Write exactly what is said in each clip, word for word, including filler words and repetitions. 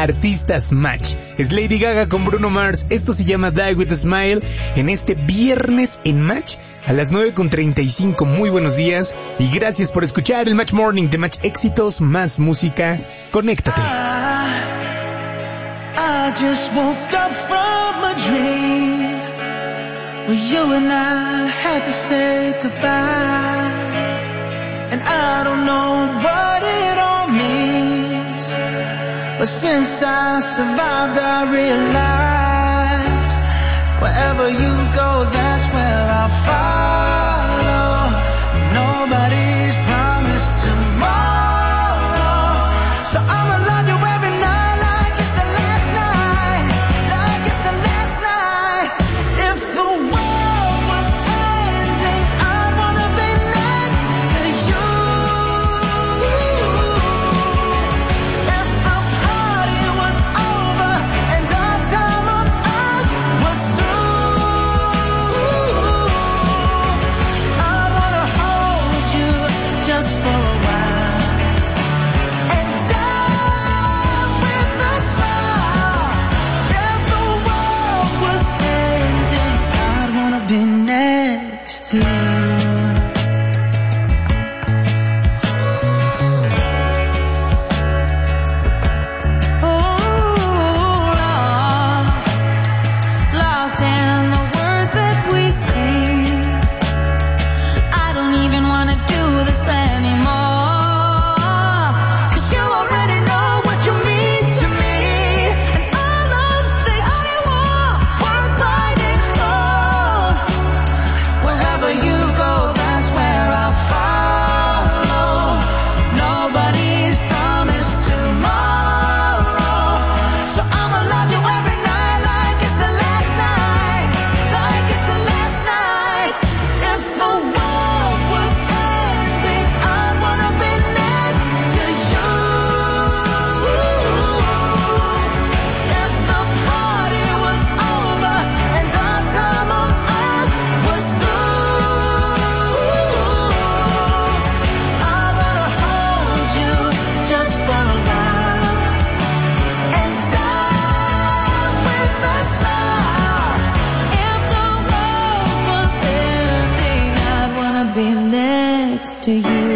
artistas Match. Es Lady Gaga con Bruno Mars. Esto se llama Die With A Smile. En este viernes en Match a las nueve con treinta y cinco. Muy buenos días y gracias por escuchar el Match Morning de Match Éxitos, más música. Conéctate. I, I just woke up from a dream where you and I had to say goodbye. And I don't know what it all means, but since I survived I realized wherever you go, that's where I'll follow. Nobody's promised tomorrow, so I'ma love you every night like it's the last night, like it's the last night. If the world was ending, I'd wanna be next to you. If the party was over and our time on earth was through, I'd wanna hold you just for a while and die with a smile. If the world was ending, I'd wanna be next to you. Lost in the words that we sing. I don't even wanna do this anymore, 'cause you already know what you mean to me, and all of the only war worth fighting for. Wherever you go, that's where I'll follow. Nobody's promised tomorrow, so I'ma love you every night like it's the last night, like it's the last night. If the world was ending, I'd wanna be next to you. If the party was over and our time on earth was through, I wanna hold you just for a while and die with a smile. If the world was ending, I'd wanna be next to you,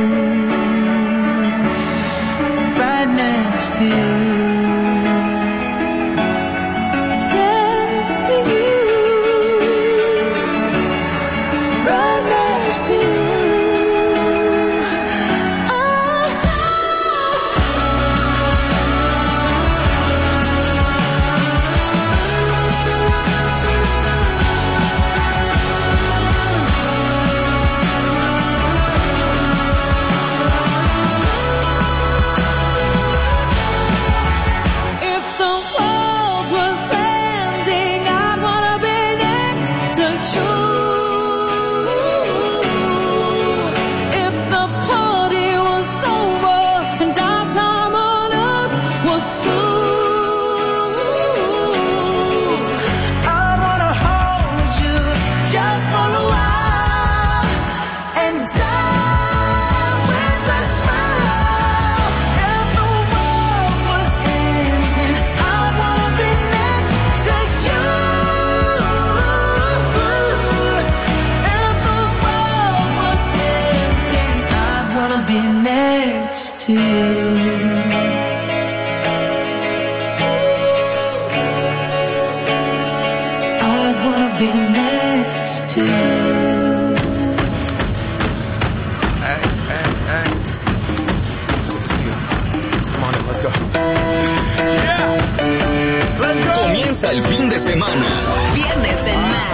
right next to you, next to you, right next to you. If the world was ending, I'd wanna be next to you. If the party was over and our time on earth was through, I'd wanna hold you just for a while and die with a smile. If the world was ending, I'd wanna be next to you. If the world was ending, I'd wanna be next to you. I'd wanna be next to you. Hey, hey, hey. Let's go. Come on in, let's go. Yeah! Let's go! Comienza el fin de semana. Viernes en Match.